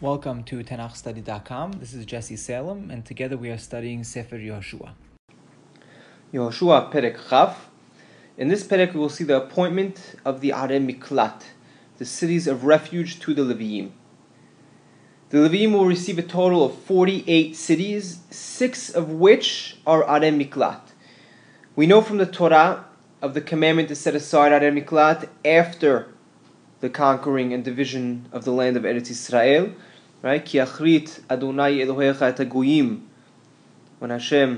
Welcome to TanachStudy.com. This is Jesse Salem, and together we are studying Sefer Yehoshua. Yehoshua Perek Chaf. In this Perek we will see the appointment of the Arei Miklat, the cities of refuge to the Leviim. The Leviim will receive a total of 48 cities, 6 of which are Arei Miklat. We know from the Torah of the commandment to set aside Arei Miklat after the conquering and division of the land of Eretz Yisrael, right? Ki achrit Adonai Elohecha et hagoyim. When Hashem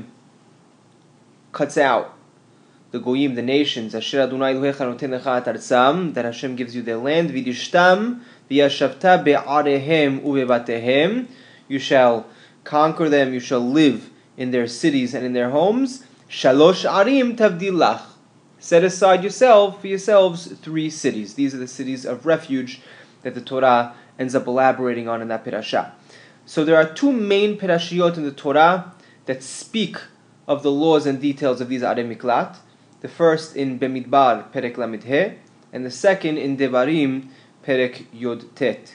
cuts out the goyim, the nations, Asher Adonai Elohecha noten lecha et artzam, that Hashem gives you their land, v'yishtam v'yashavta be'arehem u'bebatehem, you shall conquer them, you shall live in their cities and in their homes. Shalosh arim tavdilach. Set aside for yourselves 3 cities. These are the cities of refuge that the Torah ends up elaborating on in that Pirashah. So there are 2 main Pirashiyot in the Torah that speak of the laws and details of these Arei Miklat. The first in Bemidbar, Perek Lamed He, and the second in Devarim, Perek Yod Tet.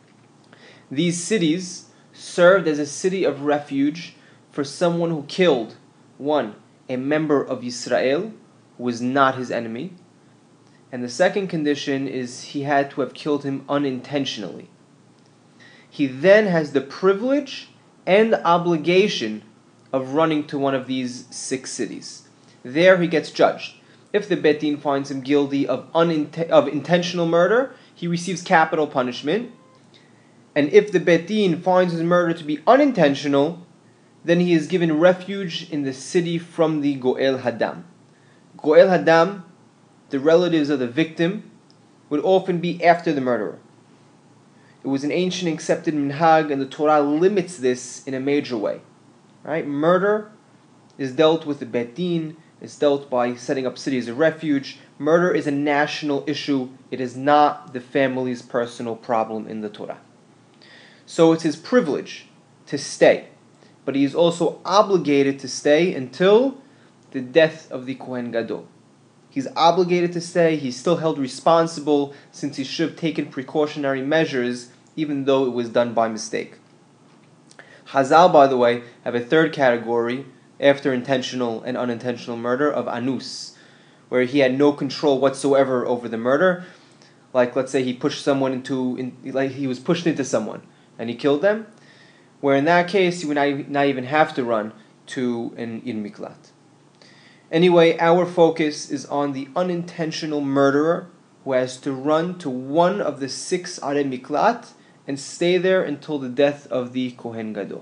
These cities served as a city of refuge for someone who killed, 1, a member of Yisrael, who was not his enemy, and the second condition is he had to have killed him unintentionally. He then has the privilege and obligation of running to one of these 6 cities. There he gets judged. If the Bet Din finds him guilty of intentional murder, he receives capital punishment. And if the Bet Din finds his murder to be unintentional, then he is given refuge in the city from the Goel Hadam. Goel Hadam, the relatives of the victim, would often be after the murderer. It was an ancient accepted minhag, and the Torah limits this in a major way. Right? Murder is dealt with the Bet Din, is dealt by setting up cities of refuge. Murder is a national issue. It is not the family's personal problem in the Torah. So it's his privilege to stay, but he is also obligated to stay until the death of the Kohen Gadol. He's obligated to stay. He's still held responsible since he should have taken precautionary measures even though it was done by mistake. Chazal, by the way, have a third category after intentional and unintentional murder of anus, where he had no control whatsoever over the murder. Like, let's say he pushed someone he was pushed into someone and he killed them, where in that case he would not even have to run to an Arei Miklat. Anyway, our focus is on the unintentional murderer who has to run to one of the 6 Arei Miklat and stay there until the death of the Kohen Gadol.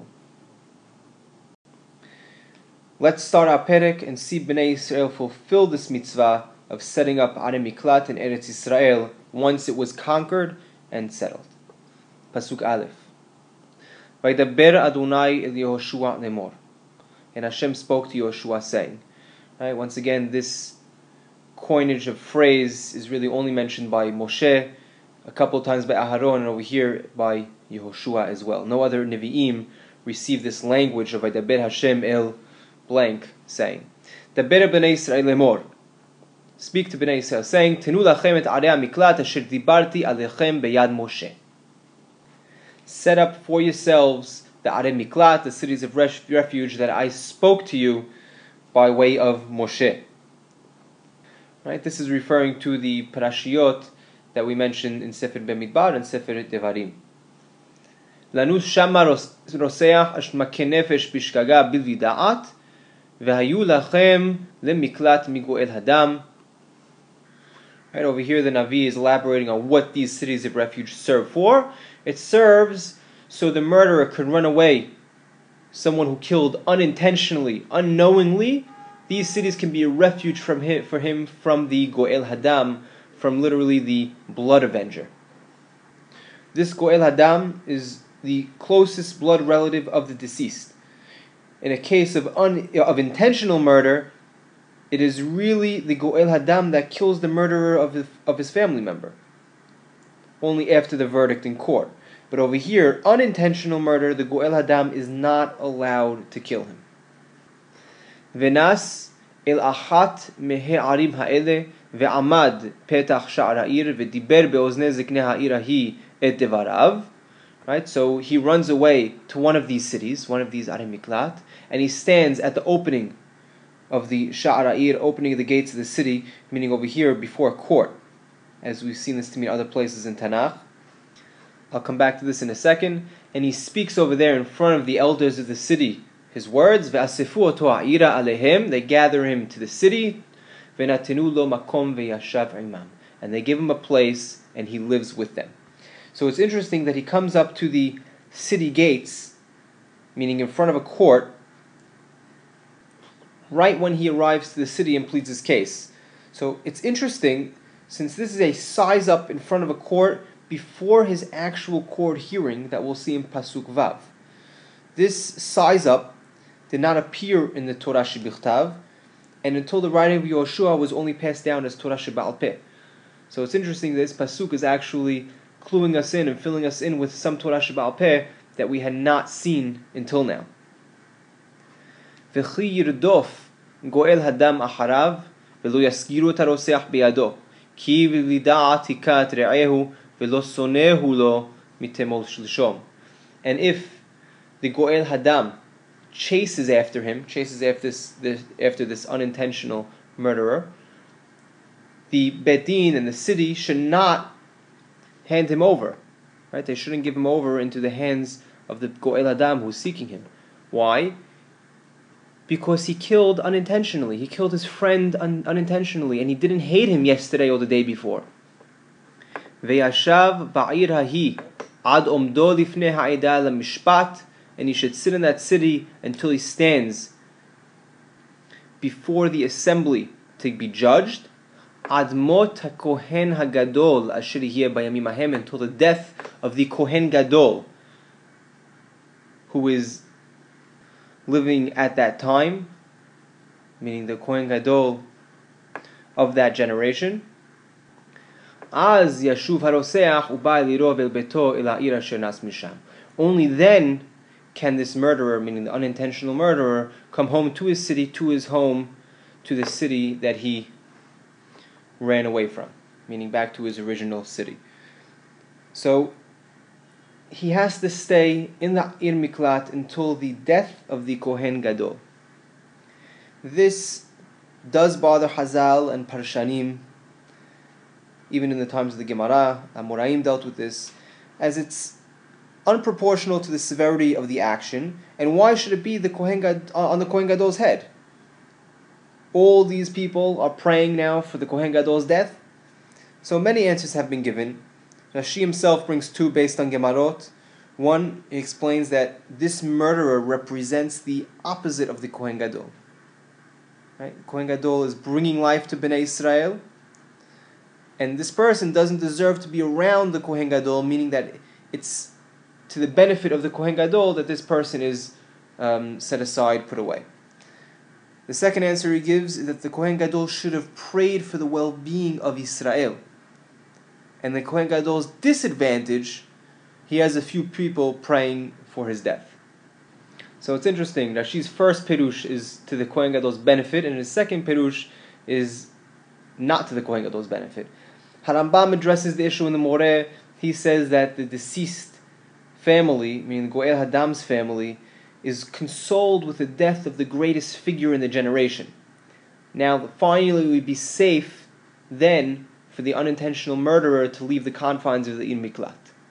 Let's start our Perek and see Bnei Yisrael fulfill this mitzvah of setting up Arei Miklat in Eretz Yisrael once it was conquered and settled. Pasuk Aleph. Vaydaber Adonai el Yehoshua lemor. And Hashem spoke to Yehoshua saying. Right, once again, this coinage of phrase is really only mentioned by Moshe, a couple of times by Aharon, and over here by Yehoshua as well. No other Nevi'im received this language of Vaydaber Hashem el blank, saying, Daber b'nei Yisrael lemor. Speak to Bnei Yisrael, saying, Tenu lachem et arei miklat asher dibarti alechem beyad Moshe. Set up for yourselves the Arei Miklat, the cities of refuge that I spoke to you by way of Moshe. Right? This is referring to the parashiyot that we mentioned in Sefer Bemidbar and Sefer Devarim. Lanus shama roseach ashmake nefesh bishkaga bilvi da'at v'hayu lachem lemiklat migoel hadam. Right, over here the Navi is elaborating on what these cities of refuge serve for. It serves so the murderer could run away. Someone who killed unintentionally, unknowingly, these cities can be a refuge for him from the Goel Hadam, from literally the blood avenger. This Goel Hadam is the closest blood relative of the deceased. In a case of intentional murder, it is really the Goel Hadam that kills the murderer of his family member, only after the verdict in court. But over here, unintentional murder, the Goel Hadam is not allowed to kill him. Venas el achat mehe arim ha'ele ve'amad petach sha'ar ha'ir ve'diber be'ozne zikne ha'ir hahi et devarav. Right? So he runs away to one of these cities, one of these Arei Miklat, and he stands at the opening of the Sha'ara'ir, opening of the gates of the city, meaning over here before a court, as we've seen this to mean other places in Tanakh. I'll come back to this in a second. And he speaks over there in front of the elders of the city his words, Ve'asifu oto ha'ira alehem, they gather him to the city, Ve'natenu lo makom ve'yashav imam, and they give him a place and he lives with them. So it's interesting that he comes up to the city gates, meaning in front of a court, right when he arrives to the city and pleads his case. So it's interesting, since this is a size up in front of a court before his actual court hearing that we'll see in Pasuk Vav. This size up did not appear in the Torah Shebichtav, and until the writing of Yehoshua was only passed down as Torah Sheba'al Peh. So it's interesting that this Pasuk is actually cluing us in and filling us in with some Torah Sheba'al Peh that we had not seen until now. V'chi yirdof goel hadam acharav v'lo yaskiru et haroseach biyado ki v'lida'at hikat re'ehu v'lo sonehu lo mitemol shlishom. And if the goel hadam chases after this unintentional murderer, the Bet Din and the city should not hand him over. Right? They shouldn't give him over into the hands of the Goel Adam who's seeking him. Why? Because he killed unintentionally. He killed his friend unintentionally, and he didn't hate him yesterday or the day before. Ve'yashav ba'ir hahi ad omdo lifnei ha'edah lemishpat, and he should sit in that city until he stands before the assembly to be judged. Admot HaKohen HaGadol asher yeh bayamim hahem, until the death of the Kohen Gadol, who is living at that time, meaning the Kohen Gadol of that generation. Az yashuv haroseach uba lirov el beto el ha'ir asher nas misham. Only then can this murderer, meaning the unintentional murderer, come home to his city, to his home, to the city that he ran away from, meaning back to his original city. So he has to stay in the Ir Miklat until the death of the Kohen Gadol. This does bother Hazal and Parshanim, even in the times of the Gemara. Amoraim dealt with this, as it's unproportional to the severity of the action. And why should it be on the Kohen Gadol's head? All these people are praying now for the Kohen Gadol's death. So many answers have been given. Rashi himself brings two based on Gemarot. One, he explains that this murderer represents the opposite of the Kohen Gadol. Right? Kohen Gadol is bringing life to Bnei Israel, and this person doesn't deserve to be around the Kohen Gadol, meaning that it's to the benefit of the Kohen Gadol that this person is set aside, put away. The second answer he gives is that the Kohen Gadol should have prayed for the well-being of Israel. And the Kohen Gadol's disadvantage, he has a few people praying for his death. So it's interesting. Rashi's first perush is to the Kohen Gadol's benefit, and his second perush is not to the Kohen Gadol's benefit. Harambam addresses the issue in the Moreh. He says that the deceased family, meaning Goel Hadam's family, is consoled with the death of the greatest figure in the generation. Now, finally, it would be safe then for the unintentional murderer to leave the confines of the Ir Miklat.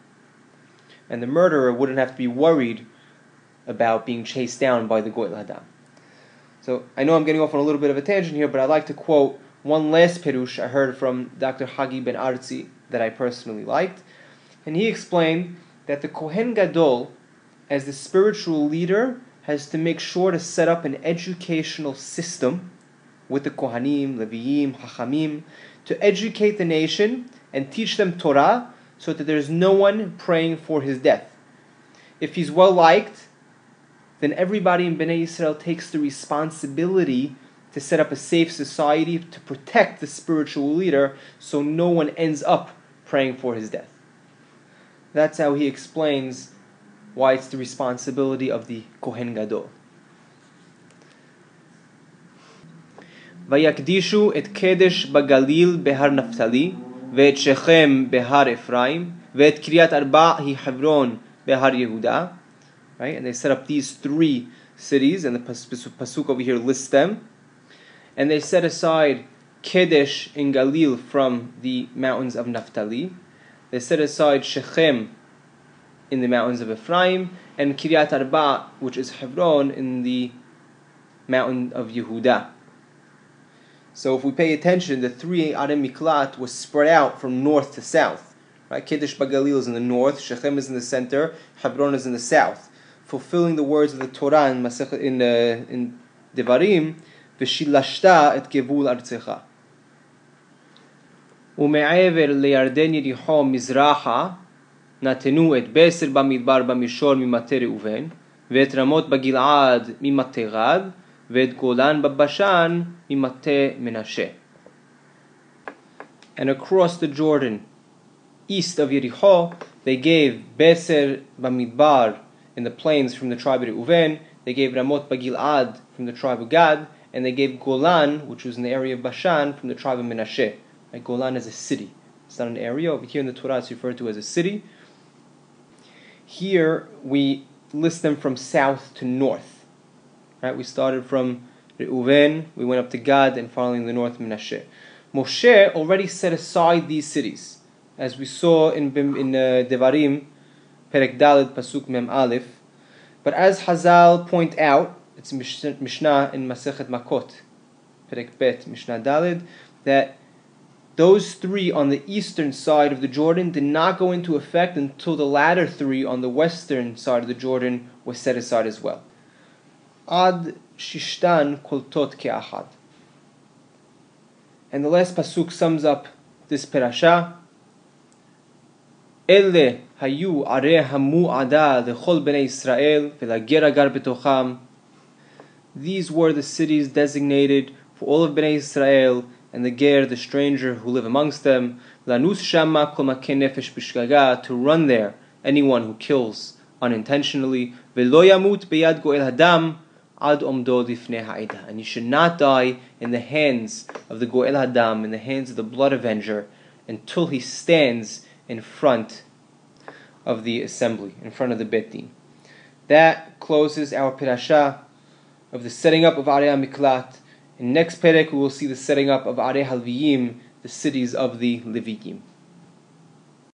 And the murderer wouldn't have to be worried about being chased down by the Goel Hadam. So I know I'm getting off on a little bit of a tangent here, but I'd like to quote one last perush I heard from Dr. Hagi Ben Arzi that I personally liked. And he explained that the Kohen Gadol, as the spiritual leader, has to make sure to set up an educational system with the Kohanim, Leviim, Hachamim, to educate the nation and teach them Torah so that there's no one praying for his death. If he's well liked, then everybody in Bnei Yisrael takes the responsibility to set up a safe society to protect the spiritual leader so no one ends up praying for his death. That's how he explains why it's the responsibility of the Kohen Gadol. Vayakdishu et Kedesh bagalil behar Naftali, ve'et Shechem behar Ephraim, ve'et Kiryat Arba hi Hebron Behar Yehuda, right? And they set up these 3 cities, and the pasuk over here lists them. And they set aside Kedesh in Galil from the mountains of Naphtali. They set aside Shechem in the mountains of Ephraim, and Kiryat Arba, which is Hebron, in the mountain of Yehuda. So if we pay attention, the 3 Arei Miklat was spread out from north to south. Right? Kedesh Bagalil is in the north, Shechem is in the center, Hebron is in the south, fulfilling the words of the Torah in Devarim, V'shilashta et gevul artzecha. U'me'aver le'yarden Yericho mizracha, natenu et Beser bamidbar bamishor mimate Reuven, ve'et Ramot bagil'ad mimate Gad, ve'et Golan babashan mimate Menashe. And across the Jordan, east of Yericho, they gave Beser bamidbar in the plains from the tribe of Reuven, they gave Ramot bagil'ad from the tribe of Gad, and they gave Golan, which was in the area of Bashan, from the tribe of Menashe. Right? Golan is a city. It's not an area. Over here in the Torah, it's referred to as a city. Here, we list them from south to north. Right? We started from Reuven, we went up to Gad, and following the north, Menashe. Moshe already set aside these cities, as we saw in Devarim, Perek Daled, Pasuk Mem Aleph. But as Hazal point out, it's Mishnah in Masechet Makot, Perek Bet, Mishnah Daled, that those 3 on the eastern side of the Jordan did not go into effect until the latter 3 on the western side of the Jordan were set aside as well. Ad Shishtan Koltot Ke'achad. And the last pasuk sums up this parasha. Ele hayu arei hamu'ada lechol bnei Israel v'lager agar betocham. These were the cities designated for all of Bnei Israel and the ger, the stranger who live amongst them. Lanus shama kol makeh nefesh b'shgaga, to run there anyone who kills unintentionally. V'lo yamut beyad goel hadam ad omdo lifnei ha'ida, and you should not die in the hands of the goel hadam, in the hands of the blood avenger, until he stands in front of the assembly, in front of the Beit Din. That closes our parasha of the setting up of Arei Miklat. In next perek we will see the setting up of Arei Halviyim, the cities of the Leviim.